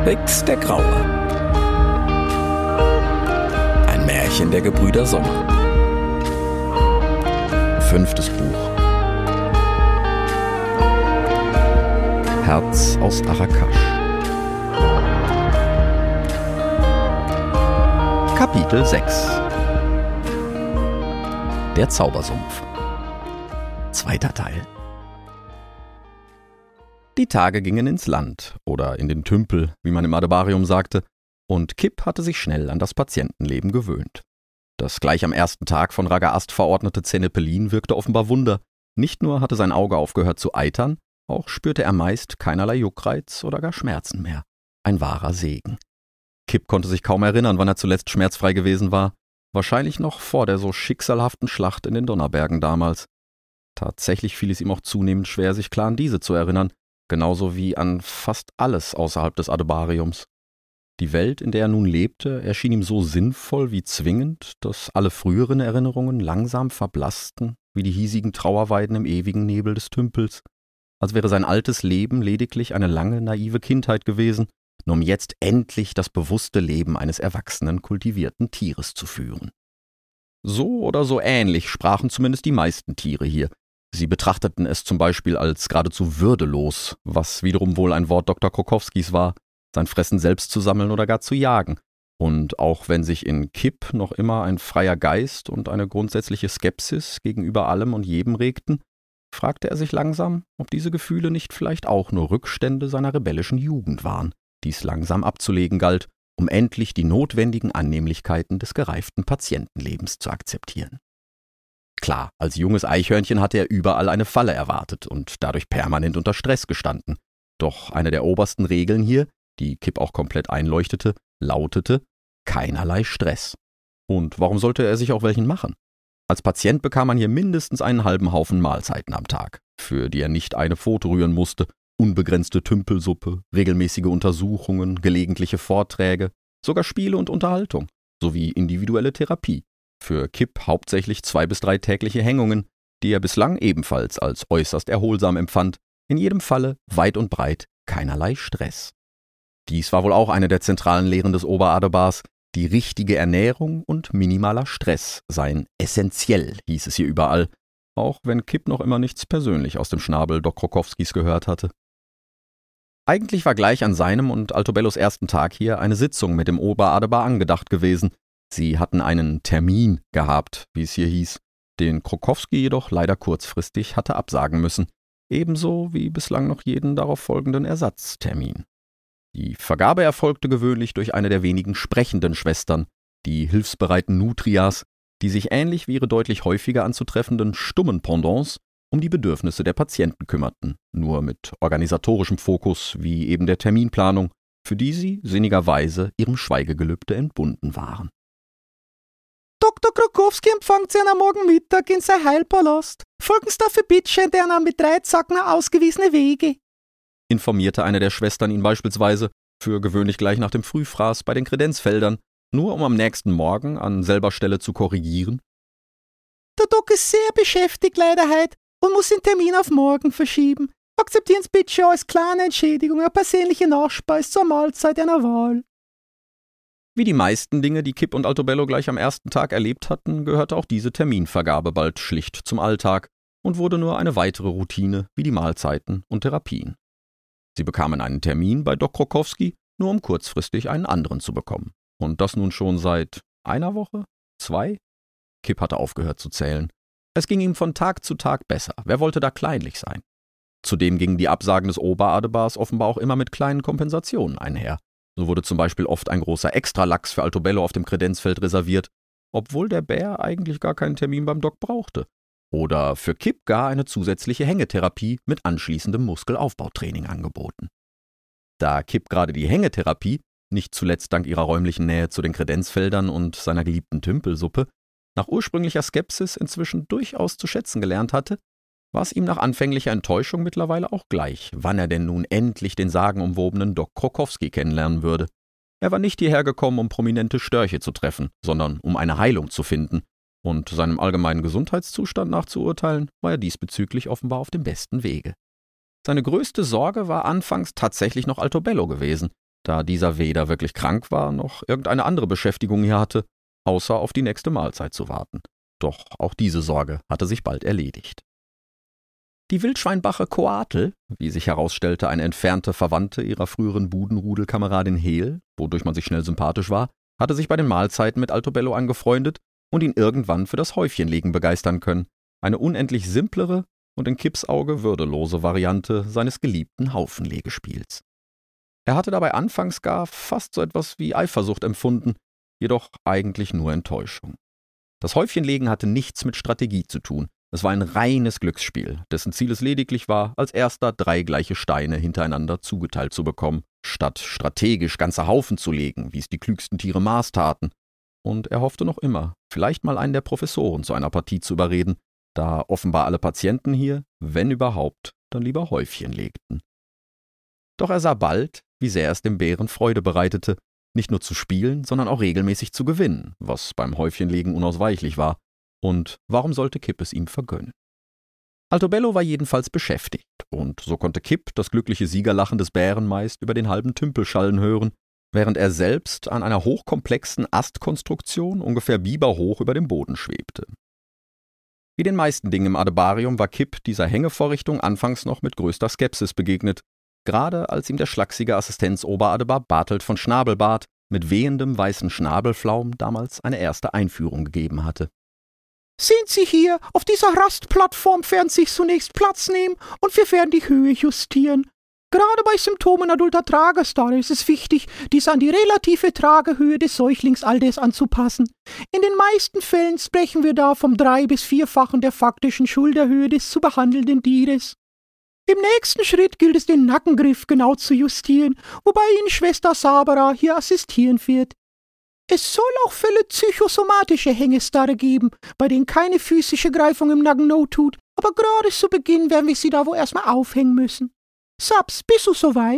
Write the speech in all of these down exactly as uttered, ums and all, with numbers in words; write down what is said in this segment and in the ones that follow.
Rex der Graue. Ein Märchen der Gebrüder Sommer. Fünftes Buch. Herz aus Arakash. Kapitel sechs. Der Zaubersumpf. Zweiter Teil. Die Tage gingen ins Land oder in den Tümpel, wie man im Adebarium sagte, und Kip hatte sich schnell an das Patientenleben gewöhnt. Das gleich am ersten Tag von Ragast verordnete Zenepelin wirkte offenbar Wunder. Nicht nur hatte sein Auge aufgehört zu eitern, auch spürte er meist keinerlei Juckreiz oder gar Schmerzen mehr. Ein wahrer Segen. Kip konnte sich kaum erinnern, wann er zuletzt schmerzfrei gewesen war. Wahrscheinlich noch vor der so schicksalhaften Schlacht in den Donnerbergen damals. Tatsächlich fiel es ihm auch zunehmend schwer, sich klar an diese zu erinnern, genauso wie an fast alles außerhalb des Adebariums. Die Welt, in der er nun lebte, erschien ihm so sinnvoll wie zwingend, dass alle früheren Erinnerungen langsam verblassten, wie die hiesigen Trauerweiden im ewigen Nebel des Tümpels, als wäre sein altes Leben lediglich eine lange, naive Kindheit gewesen, nur um jetzt endlich das bewusste Leben eines erwachsenen, kultivierten Tieres zu führen. So oder so ähnlich sprachen zumindest die meisten Tiere hier. Sie betrachteten es zum Beispiel als geradezu würdelos, was wiederum wohl ein Wort Doktor Krokowskis war, sein Fressen selbst zu sammeln oder gar zu jagen. Und auch wenn sich in Kip noch immer ein freier Geist und eine grundsätzliche Skepsis gegenüber allem und jedem regten, fragte er sich langsam, ob diese Gefühle nicht vielleicht auch nur Rückstände seiner rebellischen Jugend waren, die es langsam abzulegen galt, um endlich die notwendigen Annehmlichkeiten des gereiften Patientenlebens zu akzeptieren. Klar, als junges Eichhörnchen hatte er überall eine Falle erwartet und dadurch permanent unter Stress gestanden. Doch eine der obersten Regeln hier, die Kip auch komplett einleuchtete, lautete: keinerlei Stress. Und warum sollte er sich auch welchen machen? Als Patient bekam man hier mindestens einen halben Haufen Mahlzeiten am Tag, für die er nicht eine Pfote rühren musste, unbegrenzte Tümpelsuppe, regelmäßige Untersuchungen, gelegentliche Vorträge, sogar Spiele und Unterhaltung, sowie individuelle Therapie. Für Kip hauptsächlich zwei bis drei tägliche Hängungen, die er bislang ebenfalls als äußerst erholsam empfand, in jedem Falle weit und breit keinerlei Stress. Dies war wohl auch eine der zentralen Lehren des Oberadebars: die richtige Ernährung und minimaler Stress seien essentiell, hieß es hier überall, auch wenn Kip noch immer nichts persönlich aus dem Schnabel Doc Krokowskis gehört hatte. Eigentlich war gleich an seinem und Altobellos ersten Tag hier eine Sitzung mit dem Oberadebar angedacht gewesen. Sie hatten einen Termin gehabt, wie es hier hieß, den Krokowski jedoch leider kurzfristig hatte absagen müssen, ebenso wie bislang noch jeden darauf folgenden Ersatztermin. Die Vergabe erfolgte gewöhnlich durch eine der wenigen sprechenden Schwestern, die hilfsbereiten Nutrias, die sich ähnlich wie ihre deutlich häufiger anzutreffenden stummen Pendants um die Bedürfnisse der Patienten kümmerten, nur mit organisatorischem Fokus wie eben der Terminplanung, für die sie sinnigerweise ihrem Schweigegelübde entbunden waren. Doktor Krokowski empfängt Sie am Morgen Mittag in sein Heilpalast. Folgen Sie dafür bitte der mit drei Zacken ausgewiesene Wege, informierte eine der Schwestern ihn beispielsweise, für gewöhnlich gleich nach dem Frühfraß bei den Kredenzfeldern, nur um am nächsten Morgen an selber Stelle zu korrigieren. Der Doc ist sehr beschäftigt leider heute und muss den Termin auf morgen verschieben. Akzeptieren Sie bitte als kleine Entschädigung eine persönliche Nachspeise zur Mahlzeit einer Wahl. Wie die meisten Dinge, die Kip und Altobello gleich am ersten Tag erlebt hatten, gehörte auch diese Terminvergabe bald schlicht zum Alltag und wurde nur eine weitere Routine wie die Mahlzeiten und Therapien. Sie bekamen einen Termin bei Doc Krokowski, nur um kurzfristig einen anderen zu bekommen. Und das nun schon seit einer Woche? Zwei? Kip hatte aufgehört zu zählen. Es ging ihm von Tag zu Tag besser. Wer wollte da kleinlich sein? Zudem gingen die Absagen des Oberadebars offenbar auch immer mit kleinen Kompensationen einher. So wurde zum Beispiel oft ein großer Extralachs für Altobello auf dem Kredenzfeld reserviert, obwohl der Bär eigentlich gar keinen Termin beim Doc brauchte. Oder für Kip gar eine zusätzliche Hängetherapie mit anschließendem Muskelaufbautraining angeboten. Da Kip gerade die Hängetherapie, nicht zuletzt dank ihrer räumlichen Nähe zu den Kredenzfeldern und seiner geliebten Tümpelsuppe, nach ursprünglicher Skepsis inzwischen durchaus zu schätzen gelernt hatte, war es ihm nach anfänglicher Enttäuschung mittlerweile auch gleich, wann er denn nun endlich den sagenumwobenen Doc Krokowski kennenlernen würde. Er war nicht hierher gekommen, um prominente Störche zu treffen, sondern um eine Heilung zu finden, und seinem allgemeinen Gesundheitszustand nach zu urteilen, war er diesbezüglich offenbar auf dem besten Wege. Seine größte Sorge war anfangs tatsächlich noch Altobello gewesen, da dieser weder wirklich krank war, noch irgendeine andere Beschäftigung hier hatte, außer auf die nächste Mahlzeit zu warten. Doch auch diese Sorge hatte sich bald erledigt. Die Wildschweinbache Coatl, wie sich herausstellte, eine entfernte Verwandte ihrer früheren Budenrudelkameradin Hel, wodurch man sich schnell sympathisch war, hatte sich bei den Mahlzeiten mit Altobello angefreundet und ihn irgendwann für das Häufchenlegen begeistern können, eine unendlich simplere und in Kips Auge würdelose Variante seines geliebten Haufenlegespiels. Er hatte dabei anfangs gar fast so etwas wie Eifersucht empfunden, jedoch eigentlich nur Enttäuschung. Das Häufchenlegen hatte nichts mit Strategie zu tun. Es war ein reines Glücksspiel, dessen Ziel es lediglich war, als erster drei gleiche Steine hintereinander zugeteilt zu bekommen, statt strategisch ganze Haufen zu legen, wie es die klügsten Tiere Mars taten. Und er hoffte noch immer, vielleicht mal einen der Professoren zu einer Partie zu überreden, da offenbar alle Patienten hier, wenn überhaupt, dann lieber Häufchen legten. Doch er sah bald, wie sehr es dem Bären Freude bereitete, nicht nur zu spielen, sondern auch regelmäßig zu gewinnen, was beim Häufchenlegen unausweichlich war. Und warum sollte Kip es ihm vergönnen? Altobello war jedenfalls beschäftigt, und so konnte Kip das glückliche Siegerlachen des Bären meist über den halben Tümpel schallen hören, während er selbst an einer hochkomplexen Astkonstruktion ungefähr biberhoch über dem Boden schwebte. Wie den meisten Dingen im Adebarium war Kip dieser Hängevorrichtung anfangs noch mit größter Skepsis begegnet, gerade als ihm der schlachsige Assistenzoberadebar Bartelt von Schnabelbart mit wehendem weißen Schnabelflaum damals eine erste Einführung gegeben hatte. Sehen Sie hier, auf dieser Rastplattform werden Sie zunächst Platz nehmen und wir werden die Höhe justieren. Gerade bei Symptomen adulter Tragestarre ist es wichtig, dies an die relative Tragehöhe des Säuglingsalters anzupassen. In den meisten Fällen sprechen wir da vom drei- bis vierfachen der faktischen Schulterhöhe des zu behandelnden Tieres. Im nächsten Schritt gilt es, den Nackengriff genau zu justieren, wobei Ihnen Schwester Sabara hier assistieren wird. Es soll auch Fälle psychosomatischer Hängestarre geben, bei denen keine physische Greifung im Nacken not tut, aber gerade zu Beginn werden wir sie da wohl erstmal aufhängen müssen. Saps, bist du soweit?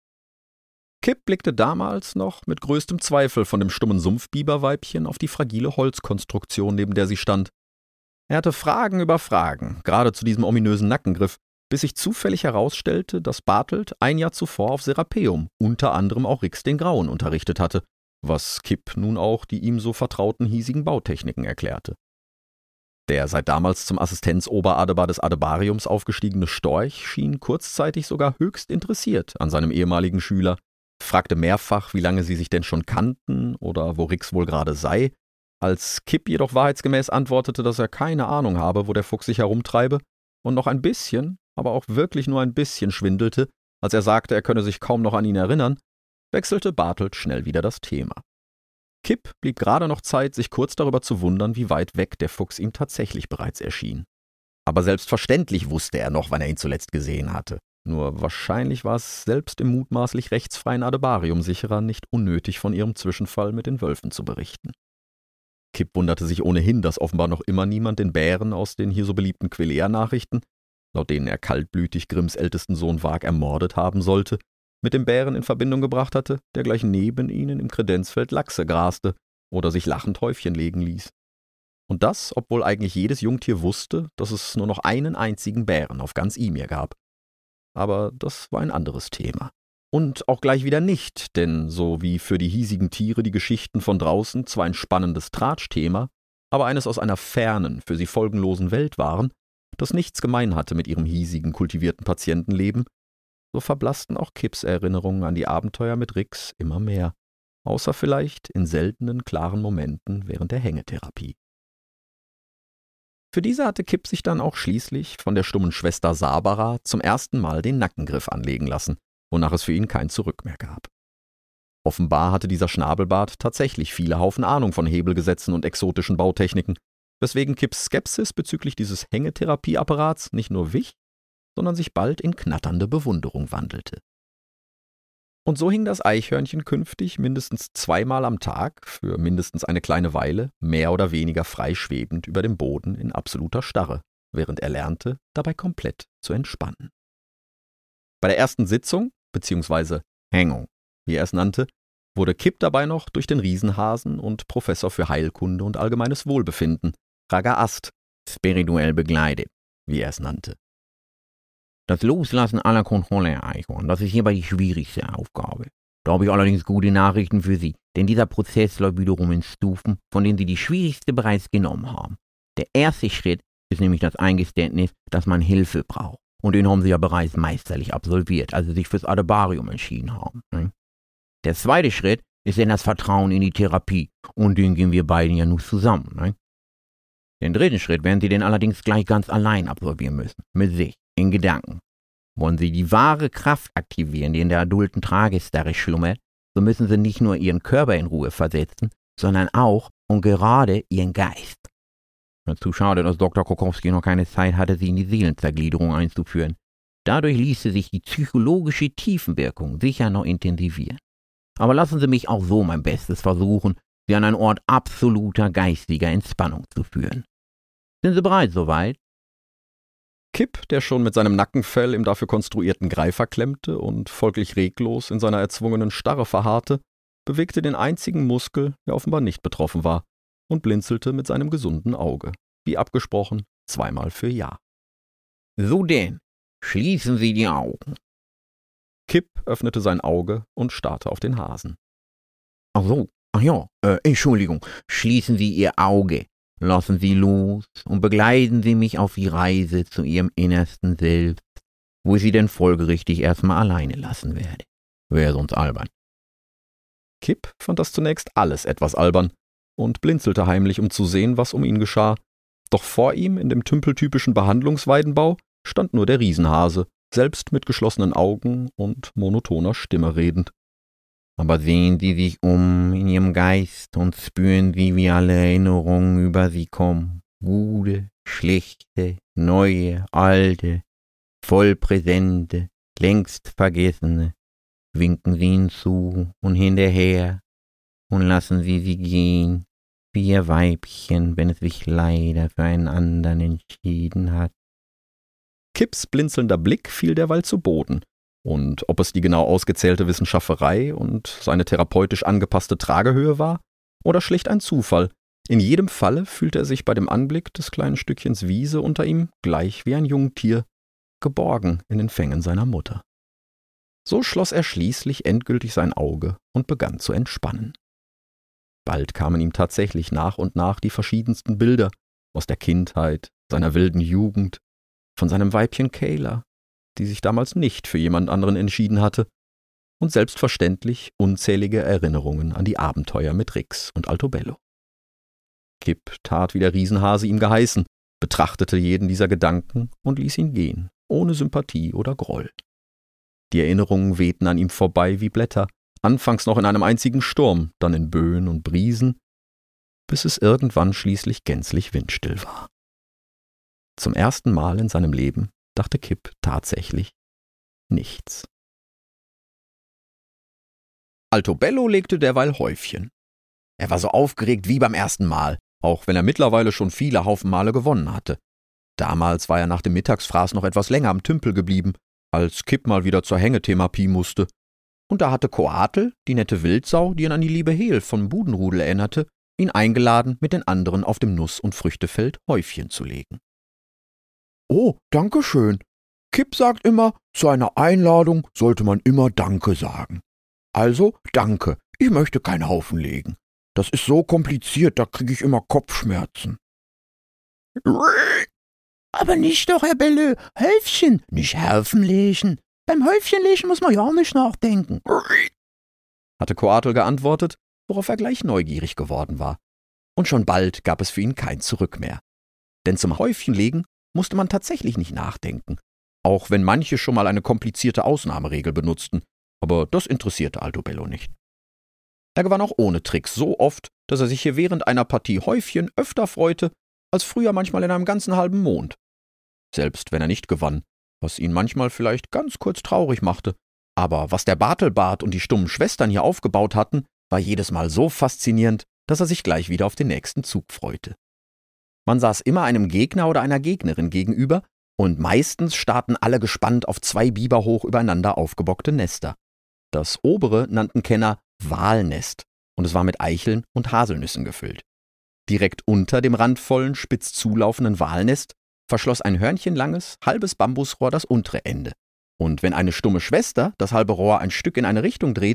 Kip blickte damals noch mit größtem Zweifel von dem stummen Sumpfbiberweibchen auf die fragile Holzkonstruktion, neben der sie stand. Er hatte Fragen über Fragen, gerade zu diesem ominösen Nackengriff, bis sich zufällig herausstellte, dass Bartelt ein Jahr zuvor auf Serapeum unter anderem auch Rix den Grauen unterrichtet hatte, was Kip nun auch die ihm so vertrauten hiesigen Bautechniken erklärte. Der seit damals zum Assistenzoberadebar des Adebariums aufgestiegene Storch schien kurzzeitig sogar höchst interessiert an seinem ehemaligen Schüler, fragte mehrfach, wie lange sie sich denn schon kannten oder wo Rix wohl gerade sei, als Kip jedoch wahrheitsgemäß antwortete, dass er keine Ahnung habe, wo der Fuchs sich herumtreibe und noch ein bisschen, aber auch wirklich nur ein bisschen schwindelte, als er sagte, er könne sich kaum noch an ihn erinnern, wechselte Bartelt schnell wieder das Thema. Kip blieb gerade noch Zeit, sich kurz darüber zu wundern, wie weit weg der Fuchs ihm tatsächlich bereits erschien. Aber selbstverständlich wusste er noch, wann er ihn zuletzt gesehen hatte. Nur wahrscheinlich war es selbst im mutmaßlich rechtsfreien Adebarium-Sicherer nicht unnötig, von ihrem Zwischenfall mit den Wölfen zu berichten. Kip wunderte sich ohnehin, dass offenbar noch immer niemand den Bären aus den hier so beliebten Quilea-Nachrichten, laut denen er kaltblütig Grimms ältesten Sohn Wag ermordet haben sollte, mit dem Bären in Verbindung gebracht hatte, der gleich neben ihnen im Kredenzfeld Lachse graste oder sich lachend Häufchen legen ließ. Und das, obwohl eigentlich jedes Jungtier wusste, dass es nur noch einen einzigen Bären auf ganz Ymir gab. Aber das war ein anderes Thema. Und auch gleich wieder nicht, denn so wie für die hiesigen Tiere die Geschichten von draußen zwar ein spannendes Tratschthema, aber eines aus einer fernen, für sie folgenlosen Welt waren, das nichts gemein hatte mit ihrem hiesigen, kultivierten Patientenleben, so verblassten auch Kips Erinnerungen an die Abenteuer mit Rix immer mehr, außer vielleicht in seltenen, klaren Momenten während der Hängetherapie. Für diese hatte Kip sich dann auch schließlich von der stummen Schwester Sabara zum ersten Mal den Nackengriff anlegen lassen, wonach es für ihn kein Zurück mehr gab. Offenbar hatte dieser Schnabelbart tatsächlich viele Haufen Ahnung von Hebelgesetzen und exotischen Bautechniken, weswegen Kips Skepsis bezüglich dieses Hängetherapieapparats nicht nur wich, sondern sich bald in knatternde Bewunderung wandelte. Und so hing das Eichhörnchen künftig mindestens zweimal am Tag, für mindestens eine kleine Weile, mehr oder weniger frei schwebend über dem Boden in absoluter Starre, während er lernte, dabei komplett zu entspannen. Bei der ersten Sitzung, beziehungsweise Hängung, wie er es nannte, wurde Kip dabei noch durch den Riesenhasen und Professor für Heilkunde und allgemeines Wohlbefinden, Raga Ast, spirituell begleitet, wie er es nannte. Das Loslassen aller Kontrolle, Eichhorn, das ist hierbei die schwierigste Aufgabe. Da habe ich allerdings gute Nachrichten für Sie, denn dieser Prozess läuft wiederum in Stufen, von denen Sie die schwierigste bereits genommen haben. Der erste Schritt ist nämlich das Eingeständnis, dass man Hilfe braucht. Und den haben Sie ja bereits meisterlich absolviert, als Sie sich fürs Adebarium entschieden haben. Ne? Der zweite Schritt ist dann das Vertrauen in die Therapie. Und den gehen wir beiden ja nun zusammen. Ne? Den dritten Schritt werden Sie denn allerdings gleich ganz allein absolvieren müssen. Mit sich, in Gedanken. Wollen Sie die wahre Kraft aktivieren, die in der adulten Tragestarre schlummert, so müssen Sie nicht nur Ihren Körper in Ruhe versetzen, sondern auch und gerade Ihren Geist. Dazu schade, dass Doktor Krokowski noch keine Zeit hatte, Sie in die Seelenzergliederung einzuführen. Dadurch ließe sich die psychologische Tiefenwirkung sicher noch intensivieren. Aber lassen Sie mich auch so mein Bestes versuchen, Sie an einen Ort absoluter geistiger Entspannung zu führen. Sind Sie bereit soweit? Kip, der schon mit seinem Nackenfell im dafür konstruierten Greifer klemmte und folglich reglos in seiner erzwungenen Starre verharrte, bewegte den einzigen Muskel, der offenbar nicht betroffen war, und blinzelte mit seinem gesunden Auge, wie abgesprochen, zweimal für Ja. So denn, schließen Sie die Augen. Kip öffnete sein Auge und starrte auf den Hasen. Ach so, ach ja, äh, Entschuldigung, schließen Sie Ihr Auge, lassen Sie los und begleiten Sie mich auf die Reise zu Ihrem innersten Selbst, wo ich Sie denn folgerichtig erstmal alleine lassen werde. Wäre sonst albern. Kip fand das zunächst alles etwas albern und blinzelte heimlich, um zu sehen, was um ihn geschah. Doch vor ihm, in dem tümpeltypischen Behandlungsweidenbau, stand nur der Riesenhase, selbst mit geschlossenen Augen und monotoner Stimme redend. Aber sehen Sie sich um in Ihrem Geist und spüren Sie, wie alle Erinnerungen über Sie kommen. Gute, schlechte, neue, alte, vollpräsente, längst vergessene. Winken Sie ihnen zu und hinterher und lassen Sie sie gehen, wie Ihr Weibchen, wenn es sich leider für einen anderen entschieden hat. Kips blinzelnder Blick fiel derweil zu Boden, und ob es die genau ausgezählte Wissenschafferei und seine therapeutisch angepasste Tragehöhe war oder schlicht ein Zufall, in jedem Falle fühlte er sich bei dem Anblick des kleinen Stückchens Wiese unter ihm gleich wie ein Jungtier, geborgen in den Fängen seiner Mutter. So schloss er schließlich endgültig sein Auge und begann zu entspannen. Bald kamen ihm tatsächlich nach und nach die verschiedensten Bilder aus der Kindheit, seiner wilden Jugend, von seinem Weibchen Kayla, die sich damals nicht für jemand anderen entschieden hatte, und selbstverständlich unzählige Erinnerungen an die Abenteuer mit Rix und Altobello. Kip tat, wie der Riesenhase ihm geheißen, betrachtete jeden dieser Gedanken und ließ ihn gehen, ohne Sympathie oder Groll. Die Erinnerungen wehten an ihm vorbei wie Blätter, anfangs noch in einem einzigen Sturm, dann in Böen und Briesen, bis es irgendwann schließlich gänzlich windstill war. Zum ersten Mal in seinem Leben dachte Kip tatsächlich nichts. Altobello legte derweil Häufchen. Er war so aufgeregt wie beim ersten Mal, auch wenn er mittlerweile schon viele Haufen Male gewonnen hatte. Damals war er nach dem Mittagsfraß noch etwas länger am Tümpel geblieben, als Kip mal wieder zur Hängetherapie musste. Und da hatte Koatl, die nette Wildsau, die ihn an die liebe Hel vom Budenrudel erinnerte, ihn eingeladen, mit den anderen auf dem Nuss- und Früchtefeld Häufchen zu legen. »Oh, danke schön. Kip sagt immer, zu einer Einladung sollte man immer Danke sagen. Also, danke, ich möchte keinen Haufen legen. Das ist so kompliziert, da kriege ich immer Kopfschmerzen.« »Aber nicht doch, Herr Bellö, Häufchen, nicht Haufen legen. Beim Häufchenlegen muss man ja auch nicht nachdenken«, hatte Koatl geantwortet, worauf er gleich neugierig geworden war. Und schon bald gab es für ihn kein Zurück mehr. Denn zum Häufchenlegen musste man tatsächlich nicht nachdenken, auch wenn manche schon mal eine komplizierte Ausnahmeregel benutzten, aber das interessierte Altobello nicht. Er gewann auch ohne Tricks so oft, dass er sich hier während einer Partie Häufchen öfter freute, als früher manchmal in einem ganzen halben Mond. Selbst wenn er nicht gewann, was ihn manchmal vielleicht ganz kurz traurig machte, aber was der Bartelbart und die stummen Schwestern hier aufgebaut hatten, war jedes Mal so faszinierend, dass er sich gleich wieder auf den nächsten Zug freute. Man saß immer einem Gegner oder einer Gegnerin gegenüber, und meistens starrten alle gespannt auf zwei biberhoch übereinander aufgebockte Nester. Das obere nannten Kenner Walnest, und es war mit Eicheln und Haselnüssen gefüllt. Direkt unter dem randvollen, spitz zulaufenden Walnest verschloss ein hörnchenlanges, halbes Bambusrohr das untere Ende. Und wenn eine stumme Schwester das halbe Rohr ein Stück in eine Richtung drehte,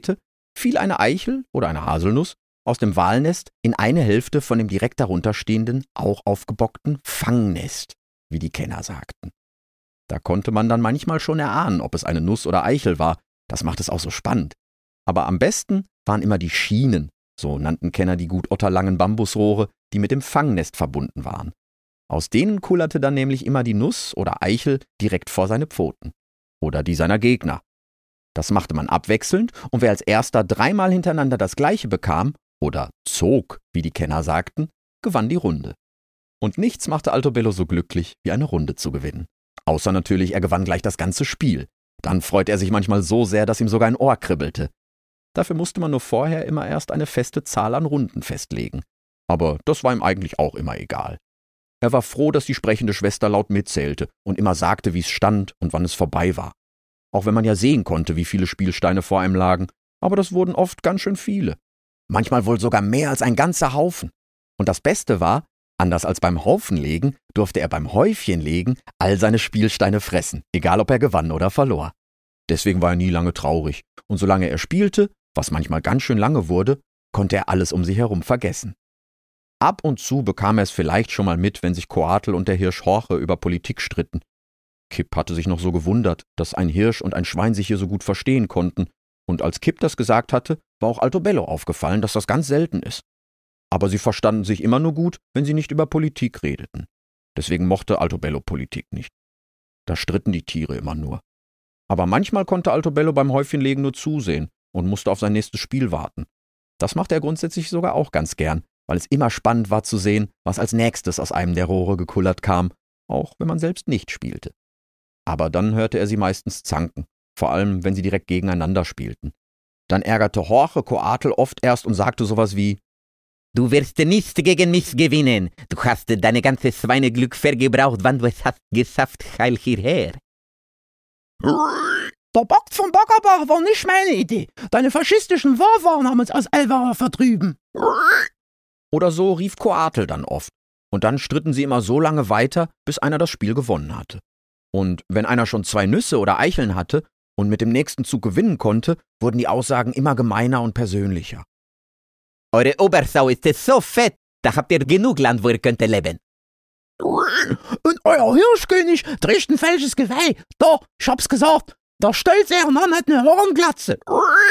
fiel eine Eichel oder eine Haselnuss aus dem Walnest in eine Hälfte von dem direkt darunter stehenden, auch aufgebockten Fangnest, wie die Kenner sagten. Da konnte man dann manchmal schon erahnen, ob es eine Nuss oder Eichel war. Das macht es auch so spannend. Aber am besten waren immer die Schienen, so nannten Kenner die gut otterlangen Bambusrohre, die mit dem Fangnest verbunden waren. Aus denen kullerte dann nämlich immer die Nuss oder Eichel direkt vor seine Pfoten. Oder die seiner Gegner. Das machte man abwechselnd, und wer als erster dreimal hintereinander das Gleiche bekam, oder zog, wie die Kenner sagten, gewann die Runde. Und nichts machte Altobello so glücklich, wie eine Runde zu gewinnen. Außer natürlich, er gewann gleich das ganze Spiel. Dann freute er sich manchmal so sehr, dass ihm sogar ein Ohr kribbelte. Dafür musste man nur vorher immer erst eine feste Zahl an Runden festlegen. Aber das war ihm eigentlich auch immer egal. Er war froh, dass die sprechende Schwester laut mitzählte und immer sagte, wie es stand und wann es vorbei war. Auch wenn man ja sehen konnte, wie viele Spielsteine vor einem lagen. Aber das wurden oft ganz schön viele. Manchmal wohl sogar mehr als ein ganzer Haufen. Und das Beste war, anders als beim Haufenlegen, durfte er beim Häufchenlegen all seine Spielsteine fressen, egal ob er gewann oder verlor. Deswegen war er nie lange traurig. Und solange er spielte, was manchmal ganz schön lange wurde, konnte er alles um sich herum vergessen. Ab und zu bekam er es vielleicht schon mal mit, wenn sich Koatl und der Hirsch Horche über Politik stritten. Kip hatte sich noch so gewundert, dass ein Hirsch und ein Schwein sich hier so gut verstehen konnten. Und als Kip das gesagt hatte, war auch Altobello aufgefallen, dass das ganz selten ist. Aber sie verstanden sich immer nur gut, wenn sie nicht über Politik redeten. Deswegen mochte Altobello Politik nicht. Da stritten die Tiere immer nur. Aber manchmal konnte Altobello beim Häufchenlegen nur zusehen und musste auf sein nächstes Spiel warten. Das machte er grundsätzlich sogar auch ganz gern, weil es immer spannend war zu sehen, was als nächstes aus einem der Rohre gekullert kam, auch wenn man selbst nicht spielte. Aber dann hörte er sie meistens zanken, vor allem wenn sie direkt gegeneinander spielten. Dann ärgerte Horche Koatl oft erst und sagte sowas wie: »Du wirst nicht gegen mich gewinnen. Du hast deine ganze Schweineglück vergebraucht, wann du es hast geschafft, heil hierher.« Der Bock vom Bockerbach war nicht meine Idee. Deine faschistischen Vorfahren haben uns aus Elvara vertrieben. Oder so rief Koatl dann oft. Und dann stritten sie immer so lange weiter, bis einer das Spiel gewonnen hatte. Und wenn einer schon zwei Nüsse oder Eicheln hatte und mit dem nächsten Zug gewinnen konnte, wurden die Aussagen immer gemeiner und persönlicher. »Eure Obersau ist so fett, da habt ihr genug Land, wo ihr könnt leben.« »Und euer Hirschkönig trägt ein falsches Geweih. Da, ich hab's gesagt, der stolze Mann hat eine Hornglatze.«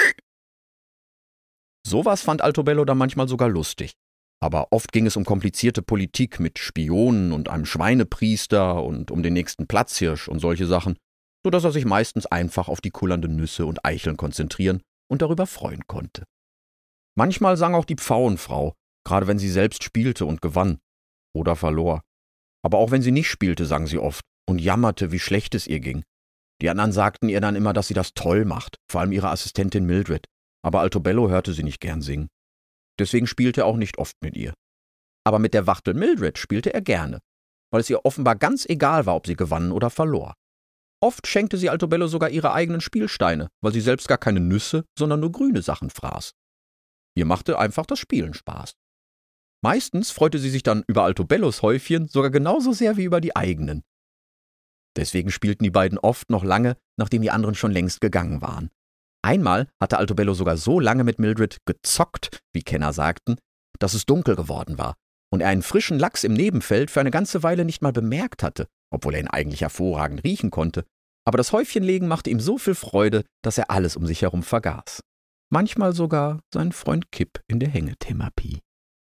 Sowas fand Altobello dann manchmal sogar lustig. Aber oft ging es um komplizierte Politik mit Spionen und einem Schweinepriester und um den nächsten Platzhirsch und solche Sachen, so dass er sich meistens einfach auf die kullernden Nüsse und Eicheln konzentrieren und darüber freuen konnte. Manchmal sang auch die Pfauenfrau, gerade wenn sie selbst spielte und gewann oder verlor. Aber auch wenn sie nicht spielte, sang sie oft und jammerte, wie schlecht es ihr ging. Die anderen sagten ihr dann immer, dass sie das toll macht, vor allem ihre Assistentin Mildred. Aber Altobello hörte sie nicht gern singen. Deswegen spielte er auch nicht oft mit ihr. Aber mit der Wachtel Mildred spielte er gerne, weil es ihr offenbar ganz egal war, ob sie gewann oder verlor. Oft schenkte sie Altobello sogar ihre eigenen Spielsteine, weil sie selbst gar keine Nüsse, sondern nur grüne Sachen fraß. Ihr machte einfach das Spielen Spaß. Meistens freute sie sich dann über Altobellos Häufchen sogar genauso sehr wie über die eigenen. Deswegen spielten die beiden oft noch lange, nachdem die anderen schon längst gegangen waren. Einmal hatte Altobello sogar so lange mit Mildred gezockt, wie Kenner sagten, dass es dunkel geworden war und er einen frischen Lachs im Nebenfeld für eine ganze Weile nicht mal bemerkt hatte, obwohl er ihn eigentlich hervorragend riechen konnte. Aber das Häufchenlegen machte ihm so viel Freude, dass er alles um sich herum vergaß. Manchmal sogar seinen Freund Kip in der Hängetherapie.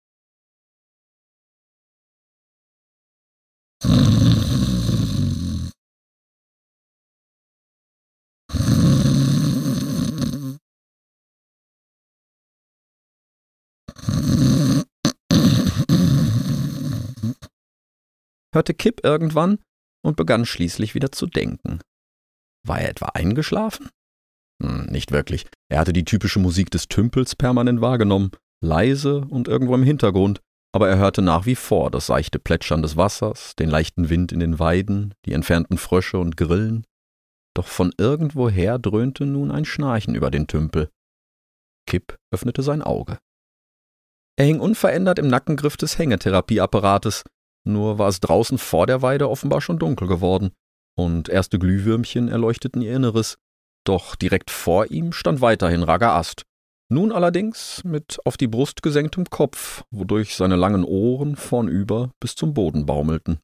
Hörte Kip irgendwann und begann schließlich wieder zu denken. War er etwa eingeschlafen? Hm, nicht wirklich. Er hatte die typische Musik des Tümpels permanent wahrgenommen, leise und irgendwo im Hintergrund, aber er hörte nach wie vor das seichte Plätschern des Wassers, den leichten Wind in den Weiden, die entfernten Frösche und Grillen. Doch von irgendwoher dröhnte nun ein Schnarchen über den Tümpel. Kip öffnete sein Auge. Er hing unverändert im Nackengriff des Hängetherapieapparates, nur war es draußen vor der Weide offenbar schon dunkel geworden, und erste Glühwürmchen erleuchteten ihr Inneres, doch direkt vor ihm stand weiterhin Ragger Ast, Nun allerdings mit auf die Brust gesenktem Kopf, wodurch seine langen Ohren vornüber bis zum Boden baumelten.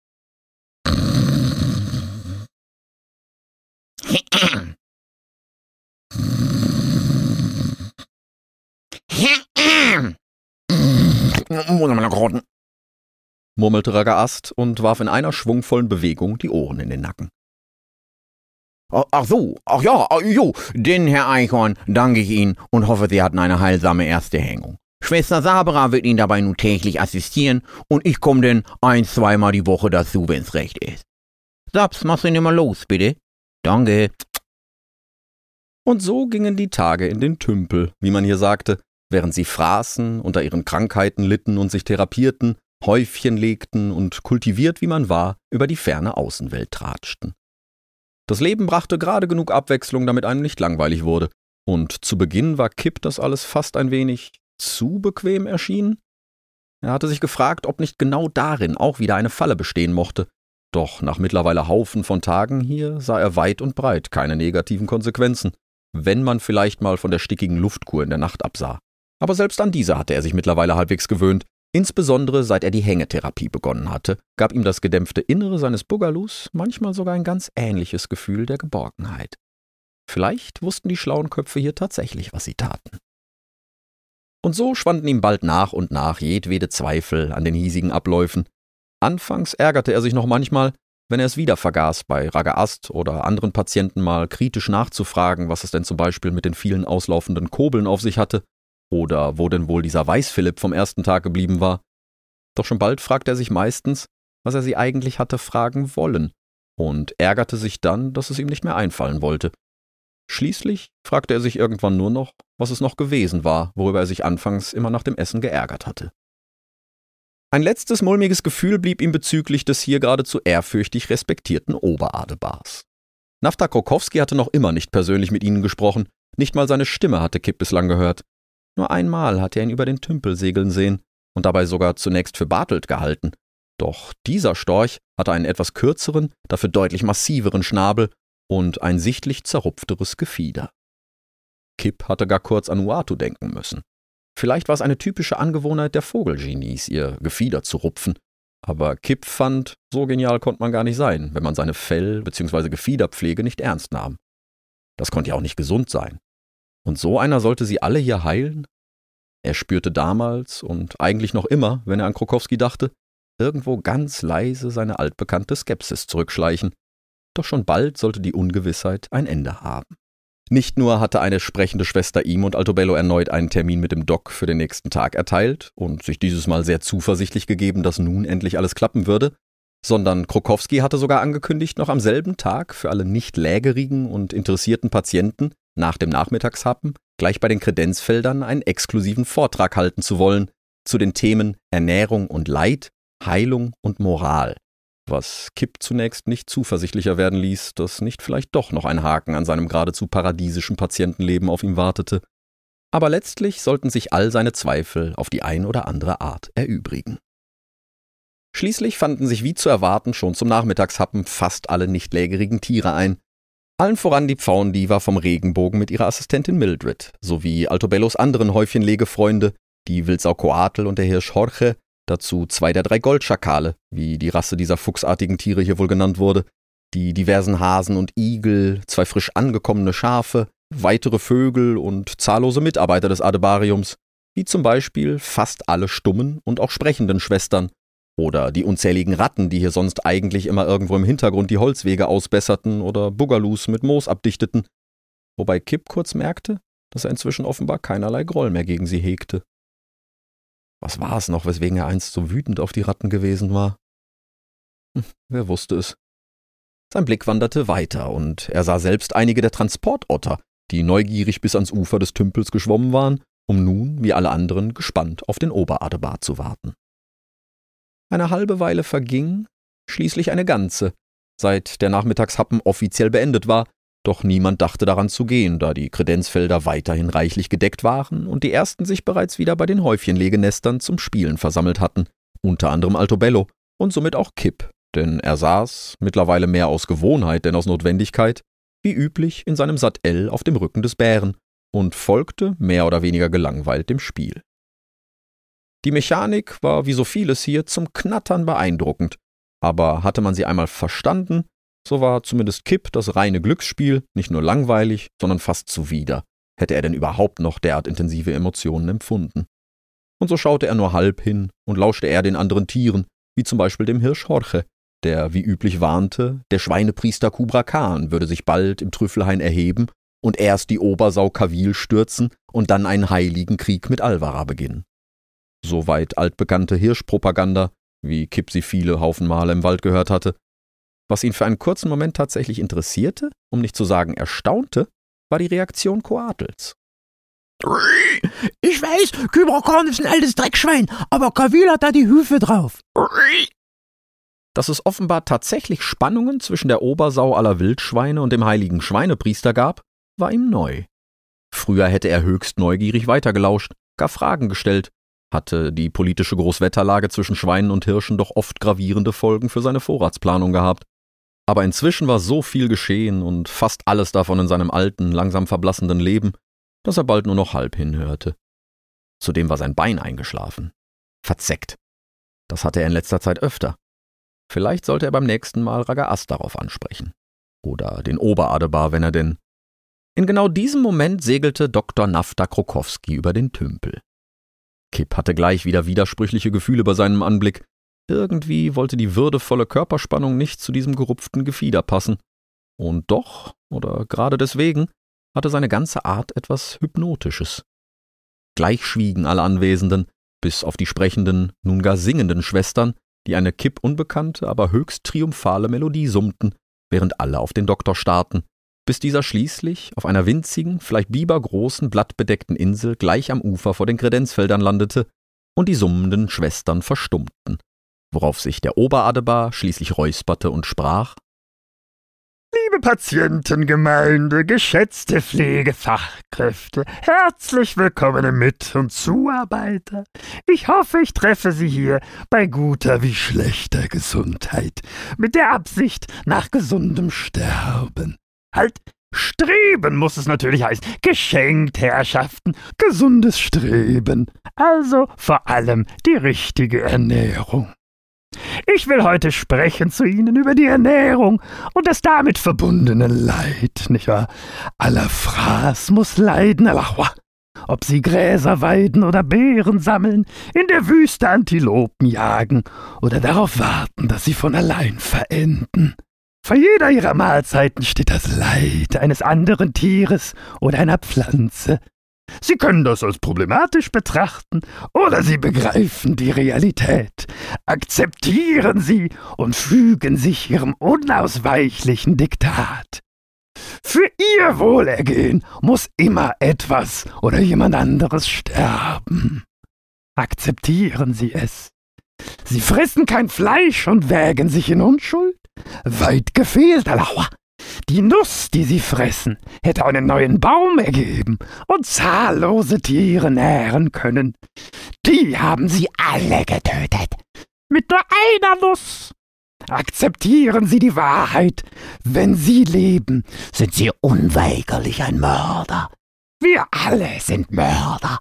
Murmelte Ragast und warf in einer schwungvollen Bewegung die Ohren in den Nacken. Ach so, ach ja, jo, denn Herr Eichhorn danke ich Ihnen und hoffe, Sie hatten eine heilsame erste Hängung. Schwester Sabra wird Ihnen dabei nun täglich assistieren und ich komme denn ein-, zweimal die Woche dazu, wenn's recht ist. Saps, machst du ihn immer los, bitte? Danke. Und so gingen die Tage in den Tümpel, wie man hier sagte, während sie fraßen, unter ihren Krankheiten litten und sich therapierten, Häufchen legten und kultiviert, wie man war, über die ferne Außenwelt tratschten. Das Leben brachte gerade genug Abwechslung, damit einem nicht langweilig wurde. Und zu Beginn war Kip das alles fast ein wenig zu bequem erschienen. Er hatte sich gefragt, ob nicht genau darin auch wieder eine Falle bestehen mochte. Doch nach mittlerweile Haufen von Tagen hier sah er weit und breit keine negativen Konsequenzen, wenn man vielleicht mal von der stickigen Luftkur in der Nacht absah. Aber selbst an diese hatte er sich mittlerweile halbwegs gewöhnt. Insbesondere seit er die Hängetherapie begonnen hatte, gab ihm das gedämpfte Innere seines Boogalus manchmal sogar ein ganz ähnliches Gefühl der Geborgenheit. Vielleicht wussten die schlauen Köpfe hier tatsächlich, was sie taten. Und so schwanden ihm bald nach und nach jedwede Zweifel an den hiesigen Abläufen. Anfangs ärgerte er sich noch manchmal, wenn er es wieder vergaß, bei Ragast oder anderen Patienten mal kritisch nachzufragen, was es denn zum Beispiel mit den vielen auslaufenden Kobeln auf sich hatte, oder wo denn wohl dieser Weißphilipp vom ersten Tag geblieben war. Doch schon bald fragte er sich meistens, was er sie eigentlich hatte fragen wollen, und ärgerte sich dann, dass es ihm nicht mehr einfallen wollte. Schließlich fragte er sich irgendwann nur noch, was es noch gewesen war, worüber er sich anfangs immer nach dem Essen geärgert hatte. Ein letztes mulmiges Gefühl blieb ihm bezüglich des hier geradezu ehrfürchtig respektierten Oberadebars. Nafta Krokowski hatte noch immer nicht persönlich mit ihnen gesprochen, nicht mal seine Stimme hatte Kip bislang gehört. Nur einmal hatte er ihn über den Tümpel segeln sehen und dabei sogar zunächst für Bartelt gehalten. Doch dieser Storch hatte einen etwas kürzeren, dafür deutlich massiveren Schnabel und ein sichtlich zerrupfteres Gefieder. Kip hatte gar kurz an Uatu denken müssen. Vielleicht war es eine typische Angewohnheit der Vogelgenies, ihr Gefieder zu rupfen. Aber Kip fand, so genial konnte man gar nicht sein, wenn man seine Fell- bzw. Gefiederpflege nicht ernst nahm. Das konnte ja auch nicht gesund sein. Und so einer sollte sie alle hier heilen? Er spürte damals und eigentlich noch immer, wenn er an Krokowski dachte, irgendwo ganz leise seine altbekannte Skepsis zurückschleichen. Doch schon bald sollte die Ungewissheit ein Ende haben. Nicht nur hatte eine sprechende Schwester ihm und Altobello erneut einen Termin mit dem Doc für den nächsten Tag erteilt und sich dieses Mal sehr zuversichtlich gegeben, dass nun endlich alles klappen würde, sondern Krokowski hatte sogar angekündigt, noch am selben Tag für alle nicht lägerigen und interessierten Patienten nach dem Nachmittagshappen gleich bei den Kredenzfeldern einen exklusiven Vortrag halten zu wollen zu den Themen Ernährung und Leid, Heilung und Moral, was Kip zunächst nicht zuversichtlicher werden ließ, dass nicht vielleicht doch noch ein Haken an seinem geradezu paradiesischen Patientenleben auf ihm wartete. Aber letztlich sollten sich all seine Zweifel auf die ein oder andere Art erübrigen. Schließlich fanden sich wie zu erwarten schon zum Nachmittagshappen fast alle nicht lägerigen Tiere ein. Allen voran die Pfauendiva vom Regenbogen mit ihrer Assistentin Mildred, sowie Altobellos anderen Häufchenlegefreunde, die Wildsau Coatl und der Hirsch Jorge, dazu zwei der drei Goldschakale, wie die Rasse dieser fuchsartigen Tiere hier wohl genannt wurde, die diversen Hasen und Igel, zwei frisch angekommene Schafe, weitere Vögel und zahllose Mitarbeiter des Adebariums, wie zum Beispiel fast alle stummen und auch sprechenden Schwestern, oder die unzähligen Ratten, die hier sonst eigentlich immer irgendwo im Hintergrund die Holzwege ausbesserten oder Boogalus mit Moos abdichteten, wobei Kip kurz merkte, dass er inzwischen offenbar keinerlei Groll mehr gegen sie hegte. Was war es noch, weswegen er einst so wütend auf die Ratten gewesen war? Hm, wer wusste es? Sein Blick wanderte weiter, und er sah selbst einige der Transportotter, die neugierig bis ans Ufer des Tümpels geschwommen waren, um nun, wie alle anderen, gespannt auf den Oberadebar zu warten. Eine halbe Weile verging, schließlich eine ganze, seit der Nachmittagshappen offiziell beendet war, doch niemand dachte daran zu gehen, da die Kredenzfelder weiterhin reichlich gedeckt waren und die ersten sich bereits wieder bei den Häufchenlegenestern zum Spielen versammelt hatten, unter anderem Altobello und somit auch Kip, denn er saß, mittlerweile mehr aus Gewohnheit denn aus Notwendigkeit, wie üblich in seinem Sattel auf dem Rücken des Bären und folgte mehr oder weniger gelangweilt dem Spiel. Die Mechanik war wie so vieles hier zum Knattern beeindruckend, aber hatte man sie einmal verstanden, so war zumindest Kip das reine Glücksspiel nicht nur langweilig, sondern fast zuwider. Hätte er denn überhaupt noch derart intensive Emotionen empfunden? Und so schaute er nur halb hin und lauschte eher den anderen Tieren, wie zum Beispiel dem Hirsch Jorge, der wie üblich warnte, der Schweinepriester Kubra Khan würde sich bald im Trüffelhain erheben und erst die Obersau Kavil stürzen und dann einen heiligen Krieg mit Alvara beginnen. Soweit altbekannte Hirschpropaganda, wie Kip sie viele Haufen Male im Wald gehört hatte. Was ihn für einen kurzen Moment tatsächlich interessierte, um nicht zu sagen erstaunte, war die Reaktion Coatls. Ich weiß, Kubra Khan ist ein altes Dreckschwein, aber Kavil hat da die Hüfe drauf. Dass es offenbar tatsächlich Spannungen zwischen der Obersau aller Wildschweine und dem heiligen Schweinepriester gab, war ihm neu. Früher hätte er höchst neugierig weitergelauscht, gar Fragen gestellt, hatte die politische Großwetterlage zwischen Schweinen und Hirschen doch oft gravierende Folgen für seine Vorratsplanung gehabt. Aber inzwischen war so viel geschehen und fast alles davon in seinem alten, langsam verblassenden Leben, dass er bald nur noch halb hinhörte. Zudem war sein Bein eingeschlafen. Verzeckt. Das hatte er in letzter Zeit öfter. Vielleicht sollte er beim nächsten Mal Ragaz darauf ansprechen. Oder den Oberadebar, wenn er denn... In genau diesem Moment segelte Doktor Nafta Krokowski über den Tümpel. Kip hatte gleich wieder widersprüchliche Gefühle bei seinem Anblick. Irgendwie wollte die würdevolle Körperspannung nicht zu diesem gerupften Gefieder passen. Und doch, oder gerade deswegen, hatte seine ganze Art etwas Hypnotisches. Gleich schwiegen alle Anwesenden, bis auf die sprechenden, nun gar singenden Schwestern, die eine Kip unbekannte, aber höchst triumphale Melodie summten, während alle auf den Doktor starrten, bis dieser schließlich auf einer winzigen, vielleicht bibergroßen, blattbedeckten Insel gleich am Ufer vor den Kredenzfeldern landete und die summenden Schwestern verstummten, worauf sich der Oberadebar schließlich räusperte und sprach: Liebe Patientengemeinde, geschätzte Pflegefachkräfte, herzlich willkommene Mit- und Zuarbeiter. Ich hoffe, ich treffe Sie hier bei guter wie schlechter Gesundheit, mit der Absicht nach gesundem Sterben. Halt, Streben muss es natürlich heißen. Geschenkt, Herrschaften, gesundes Streben. Also vor allem die richtige Ernährung. Ich will heute sprechen zu Ihnen über die Ernährung und das damit verbundene Leid, nicht wahr? Aller Fraß muss leiden, Allah. Ob Sie Gräser weiden oder Beeren sammeln, in der Wüste Antilopen jagen oder darauf warten, dass sie von allein verenden. Vor jeder Ihrer Mahlzeiten steht das Leid eines anderen Tieres oder einer Pflanze. Sie können das als problematisch betrachten oder Sie begreifen die Realität. Akzeptieren Sie und fügen sich Ihrem unausweichlichen Diktat. Für Ihr Wohlergehen muss immer etwas oder jemand anderes sterben. Akzeptieren Sie es. Sie fressen kein Fleisch und wägen sich in Unschuld? Weit gefehlt, Allah. Die Nuss, die sie fressen, hätte einen neuen Baum ergeben und zahllose Tiere nähren können. Die haben sie alle getötet. Mit nur einer Nuss. Akzeptieren Sie die Wahrheit. Wenn Sie leben, sind Sie unweigerlich ein Mörder. Wir alle sind Mörder.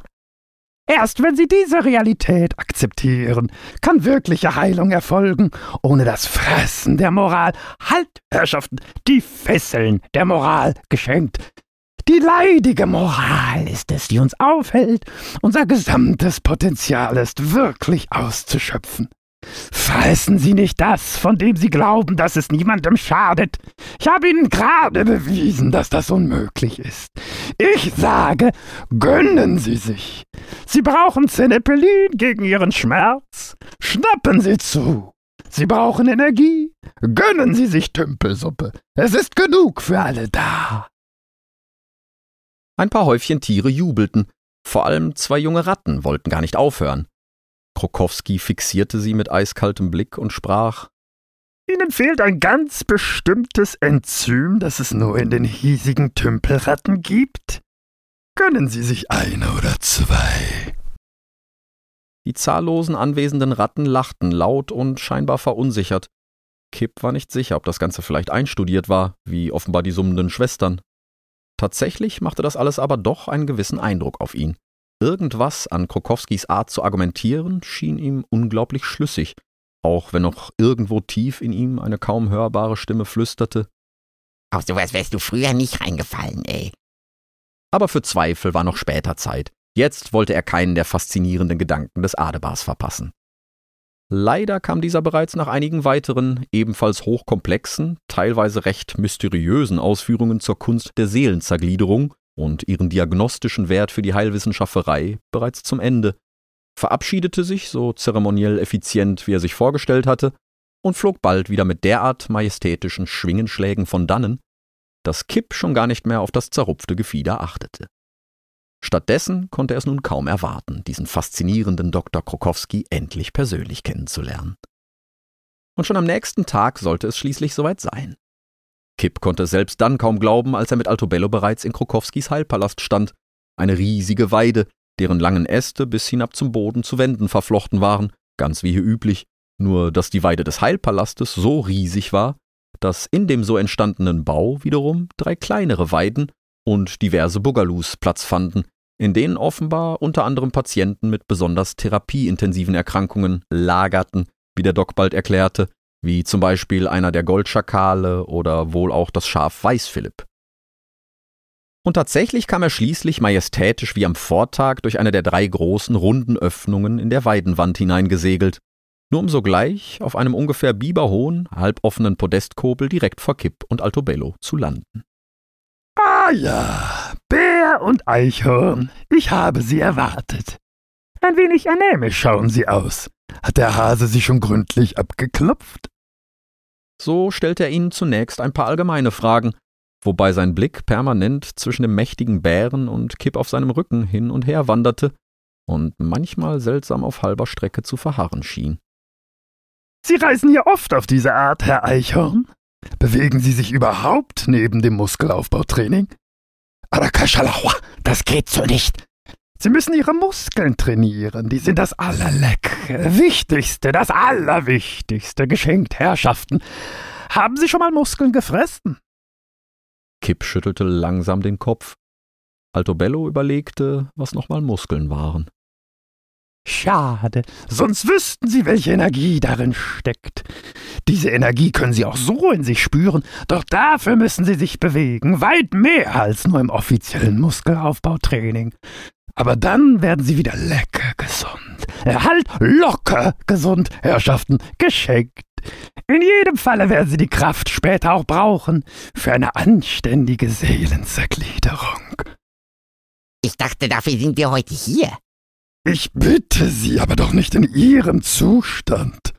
Erst wenn Sie diese Realität akzeptieren, kann wirkliche Heilung erfolgen, ohne das Fressen der Moral. Halt, Herrschaften, die Fesseln der Moral geschenkt. Die leidige Moral ist es, die uns aufhält, unser gesamtes Potenzial ist wirklich auszuschöpfen. Fressen Sie nicht das, von dem Sie glauben, dass es niemandem schadet. Ich habe Ihnen gerade bewiesen, dass das unmöglich ist. Ich sage, gönnen Sie sich. Sie brauchen Zenepelin gegen Ihren Schmerz. Schnappen Sie zu. Sie brauchen Energie. Gönnen Sie sich Tümpelsuppe. Es ist genug für alle da. Ein paar Häufchen Tiere jubelten. Vor allem zwei junge Ratten wollten gar nicht aufhören. Krokowski fixierte sie mit eiskaltem Blick und sprach: Ihnen fehlt ein ganz bestimmtes Enzym, das es nur in den hiesigen Tümpelratten gibt. Gönnen Sie sich eine oder zwei. Die zahllosen anwesenden Ratten lachten laut und scheinbar verunsichert. Kip war nicht sicher, ob das Ganze vielleicht einstudiert war, wie offenbar die summenden Schwestern. Tatsächlich machte das alles aber doch einen gewissen Eindruck auf ihn. Irgendwas an Krokowskis Art zu argumentieren schien ihm unglaublich schlüssig, auch wenn noch irgendwo tief in ihm eine kaum hörbare Stimme flüsterte: Auf sowas wärst du früher nicht reingefallen, ey. Aber für Zweifel war noch später Zeit. Jetzt wollte er keinen der faszinierenden Gedanken des Adebars verpassen. Leider kam dieser bereits nach einigen weiteren, ebenfalls hochkomplexen, teilweise recht mysteriösen Ausführungen zur Kunst der Seelenzergliederung und ihren diagnostischen Wert für die Heilwissenschafterei bereits zum Ende, verabschiedete sich so zeremoniell effizient, wie er sich vorgestellt hatte, und flog bald wieder mit derart majestätischen Schwingenschlägen von dannen, dass Kip schon gar nicht mehr auf das zerrupfte Gefieder achtete. Stattdessen konnte er es nun kaum erwarten, diesen faszinierenden Doktor Krokowski endlich persönlich kennenzulernen. Und schon am nächsten Tag sollte es schließlich soweit sein. Kip konnte es selbst dann kaum glauben, als er mit Altobello bereits in Krokowskis Heilpalast stand, eine riesige Weide, deren langen Äste bis hinab zum Boden zu Wänden verflochten waren, ganz wie hier üblich, nur dass die Weide des Heilpalastes so riesig war, dass in dem so entstandenen Bau wiederum drei kleinere Weiden und diverse Bungalows Platz fanden, in denen offenbar unter anderem Patienten mit besonders therapieintensiven Erkrankungen lagerten, wie der Doc bald erklärte, wie zum Beispiel einer der Goldschakale oder wohl auch das Schaf Weißphilipp. Und tatsächlich kam er schließlich majestätisch wie am Vortag durch eine der drei großen runden Öffnungen in der Weidenwand hineingesegelt, nur um sogleich auf einem ungefähr biberhohen, halboffenen Podestkobel direkt vor Kip und Altobello zu landen. Ah ja, Bär und Eichhorn, ich habe Sie erwartet. Ein wenig anämisch schauen Sie aus. Hat der Hase Sie schon gründlich abgeklopft? So stellte er ihnen zunächst ein paar allgemeine Fragen, wobei sein Blick permanent zwischen dem mächtigen Bären und Kip auf seinem Rücken hin und her wanderte und manchmal seltsam auf halber Strecke zu verharren schien. Sie reisen hier oft auf diese Art, Herr Eichhorn? Bewegen Sie sich überhaupt neben dem Muskelaufbautraining? Arakashalawa, das geht so nicht. Sie müssen Ihre Muskeln trainieren, die sind das Allerleck, Wichtigste, das Allerwichtigste, geschenkt, Herrschaften. Haben Sie schon mal Muskeln gefressen? Kip schüttelte langsam den Kopf. Altobello überlegte, was nochmal Muskeln waren. Schade, sonst wüssten Sie, welche Energie darin steckt. Diese Energie können Sie auch so in sich spüren, doch dafür müssen Sie sich bewegen, weit mehr als nur im offiziellen Muskelaufbautraining. Aber dann werden Sie wieder lecker gesund. Halt, locker gesund, Herrschaften, geschenkt. In jedem Falle werden Sie die Kraft später auch brauchen für eine anständige Seelenzergliederung. Ich dachte, dafür sind wir heute hier. Ich bitte Sie, aber doch nicht in Ihrem Zustand.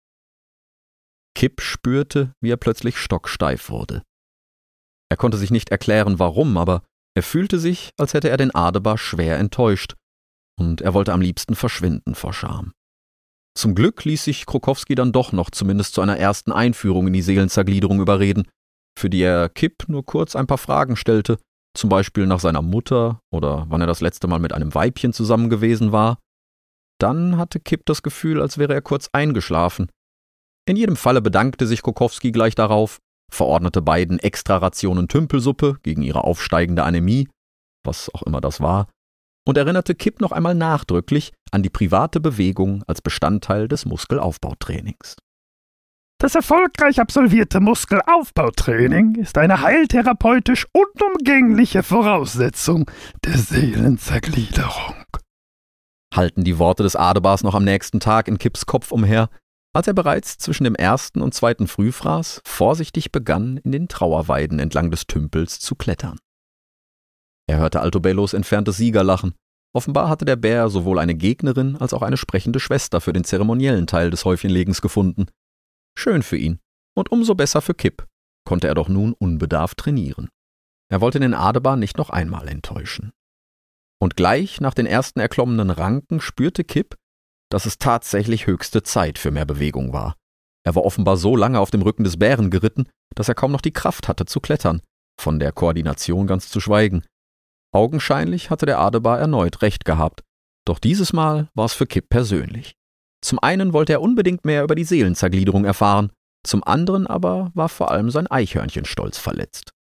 Kip spürte, wie er plötzlich stocksteif wurde. Er konnte sich nicht erklären, warum, aber er fühlte sich, als hätte er den Adebar schwer enttäuscht, und er wollte am liebsten verschwinden vor Scham. Zum Glück ließ sich Krokowski dann doch noch zumindest zu einer ersten Einführung in die Seelenzergliederung überreden, für die er Kip nur kurz ein paar Fragen stellte, zum Beispiel nach seiner Mutter oder wann er das letzte Mal mit einem Weibchen zusammen gewesen war. Dann hatte Kip das Gefühl, als wäre er kurz eingeschlafen. In jedem Falle bedankte sich Krokowski gleich darauf, verordnete beiden Extra-Rationen Tümpelsuppe gegen ihre aufsteigende Anämie, was auch immer das war, und erinnerte Kip noch einmal nachdrücklich an die private Bewegung als Bestandteil des Muskelaufbautrainings. Das erfolgreich absolvierte Muskelaufbautraining ist eine heiltherapeutisch unumgängliche Voraussetzung der Seelenzergliederung. Hallten die Worte des Adebars noch am nächsten Tag in Kips Kopf umher, als er bereits zwischen dem ersten und zweiten Frühfraß vorsichtig begann, in den Trauerweiden entlang des Tümpels zu klettern. Er hörte Altobellos entferntes Siegerlachen. Offenbar hatte der Bär sowohl eine Gegnerin als auch eine sprechende Schwester für den zeremoniellen Teil des Häufchenlegens gefunden. Schön für ihn und umso besser für Kip, konnte er doch nun unbedarft trainieren. Er wollte den Adebar nicht noch einmal enttäuschen. Und gleich nach den ersten erklommenen Ranken spürte Kip, dass es tatsächlich höchste Zeit für mehr Bewegung war. Er war offenbar so lange auf dem Rücken des Bären geritten, dass er kaum noch die Kraft hatte zu klettern, von der Koordination ganz zu schweigen. Augenscheinlich hatte der Adebar erneut recht gehabt, doch dieses Mal war es für Kip persönlich. Zum einen wollte er unbedingt mehr über die Seelenzergliederung erfahren, zum anderen aber war vor allem sein Eichhörnchenstolz verletzt.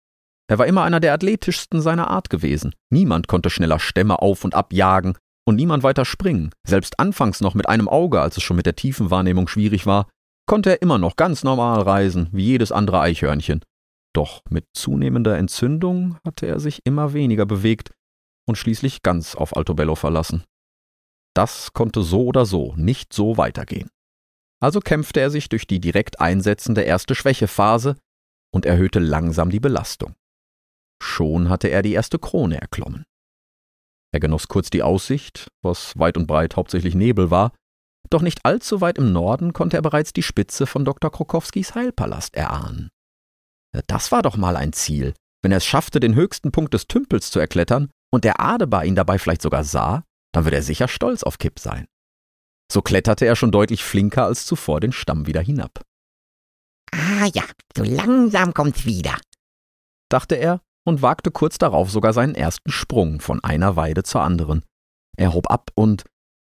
Er war immer einer der athletischsten seiner Art gewesen. Niemand konnte schneller Stämme auf- und abjagen und niemand weiter springen. Selbst anfangs noch mit einem Auge, als es schon mit der Tiefenwahrnehmung schwierig war, konnte er immer noch ganz normal reisen, wie jedes andere Eichhörnchen. Doch mit zunehmender Entzündung hatte er sich immer weniger bewegt und schließlich ganz auf Altobello verlassen. Das konnte so oder so nicht so weitergehen. Also kämpfte er sich durch die direkt einsetzende erste Schwächephase und erhöhte langsam die Belastung. Schon hatte er die erste Krone erklommen. Er genoss kurz die Aussicht, was weit und breit hauptsächlich Nebel war, doch nicht allzu weit im Norden konnte er bereits die Spitze von Doktor Krokowskis Heilpalast erahnen. Das war doch mal ein Ziel. Wenn er es schaffte, den höchsten Punkt des Tümpels zu erklettern und der Adebar ihn dabei vielleicht sogar sah, dann würde er sicher stolz auf Kip sein. So kletterte er schon deutlich flinker als zuvor den Stamm wieder hinab. Ah ja, so langsam kommt's wieder, dachte er und wagte kurz darauf sogar seinen ersten Sprung von einer Weide zur anderen. Er hob ab und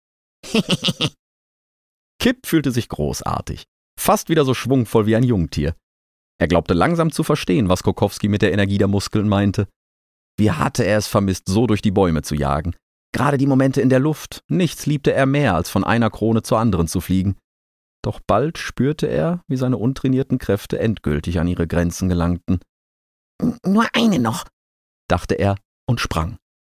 Kip fühlte sich großartig, fast wieder so schwungvoll wie ein Jungtier. Er glaubte langsam zu verstehen, was Krokowski mit der Energie der Muskeln meinte. Wie hatte er es vermisst, so durch die Bäume zu jagen. Gerade die Momente in der Luft, nichts liebte er mehr, als von einer Krone zur anderen zu fliegen. Doch bald spürte er, wie seine untrainierten Kräfte endgültig an ihre Grenzen gelangten. Nur eine noch, dachte er und sprang.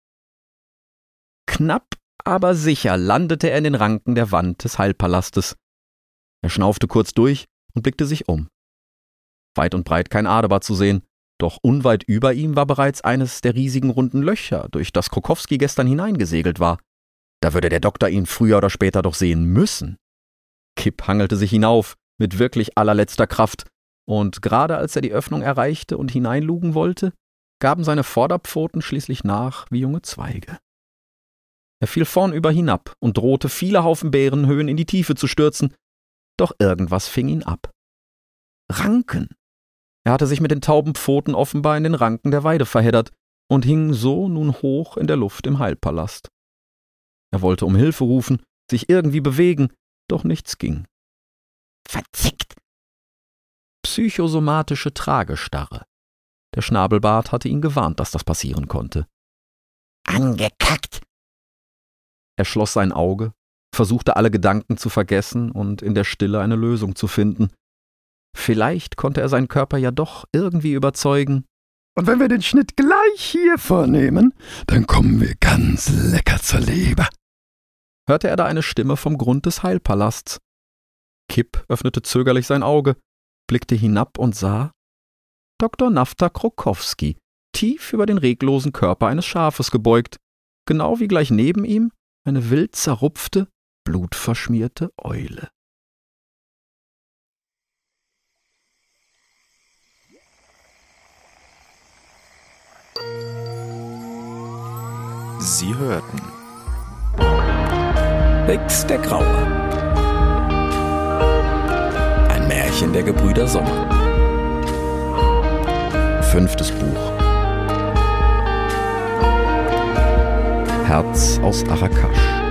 Knapp, aber sicher landete er in den Ranken der Wand des Heilpalastes. Er schnaufte kurz durch und blickte sich um. Weit und breit kein Adebar zu sehen, doch unweit über ihm war bereits eines der riesigen runden Löcher, durch das Krokowski gestern hineingesegelt war. Da würde der Doktor ihn früher oder später doch sehen müssen. Kip hangelte sich hinauf, mit wirklich allerletzter Kraft, und gerade als er die Öffnung erreichte und hineinlugen wollte, gaben seine Vorderpfoten schließlich nach wie junge Zweige. Er fiel vornüber hinab und drohte, viele Haufen Bärenhöhen in die Tiefe zu stürzen, doch irgendwas fing ihn ab. Ranken! Er hatte sich mit den tauben Pfoten offenbar in den Ranken der Weide verheddert und hing so nun hoch in der Luft im Heilpalast. Er wollte um Hilfe rufen, sich irgendwie bewegen, doch nichts ging. Verzickt! Psychosomatische Tragestarre. Der Schnabelbart hatte ihn gewarnt, dass das passieren konnte. Angekackt! Er schloss sein Auge, versuchte alle Gedanken zu vergessen und in der Stille eine Lösung zu finden. Vielleicht konnte er seinen Körper ja doch irgendwie überzeugen. Und wenn wir den Schnitt gleich hier vornehmen, dann kommen wir ganz lecker zur Leber. Hörte er da eine Stimme vom Grund des Heilpalasts. Kip öffnete zögerlich sein Auge, blickte hinab und sah Doktor Nafta Krokowski, tief über den reglosen Körper eines Schafes gebeugt, genau wie gleich neben ihm eine wild zerrupfte, blutverschmierte Eule. Sie hörten Rex der Graue. Ein Märchen der Gebrüder Sommer. Fünftes Buch. Herz aus Arakash.